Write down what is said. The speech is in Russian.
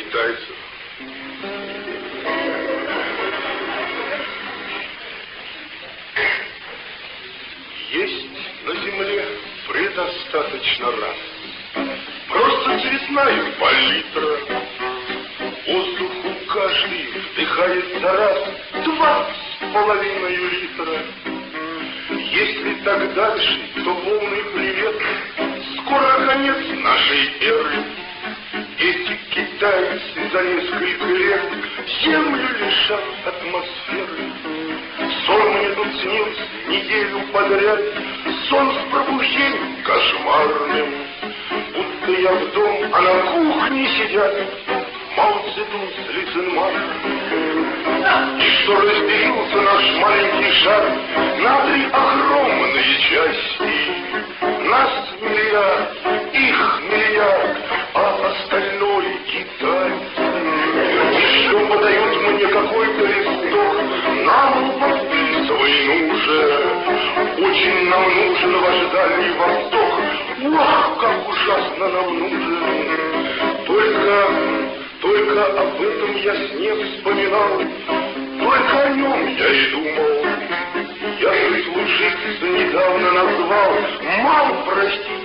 китайцев. Есть на земле предостаточно раз. Просто цветная палитра. Воздуху каждый вдыхает за раз 2,5 литра. Если так дальше, то полный привет. Скоро конец нашей эры. Эти китайцы за несколько лет землю лишат атмосферы. Сон мне тут снился неделю подряд. Сон с пробуждением кошмарным. Будто я в дом, а на кухне сидят Мао Цзэдун с Лицинманом. И что разделился наш маленький шар на 3 огромные части. Нас миллиард, их миллиард, а остальное китайцы. И что подают мне какой-то листок, нам подписывай нужен. Очень нам нужен ваш Дальний Восток. Ах, как ужасно нам нужен. Только об этом я с не вспоминал. Только о нем я и думал. Я прислужиться недавно назвал. Мам, прости,